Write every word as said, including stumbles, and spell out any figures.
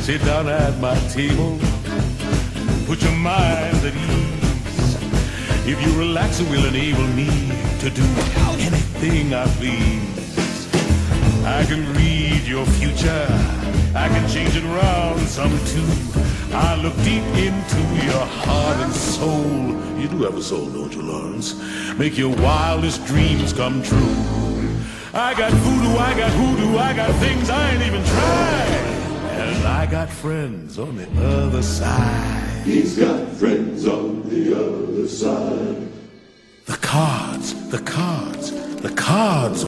Sit down at my table, put your mind at ease. If you relax, it will enable me to do anything I please. I can read your future, I can change it around some too. I look deep into your heart and soul. You do have a soul, don't you, Lawrence? Make your wildest dreams come true. I got voodoo, I got hoodoo, I got things I ain't even tried. And I got friends on the other side. He's got friends on the other side. The cards, the cards, the cards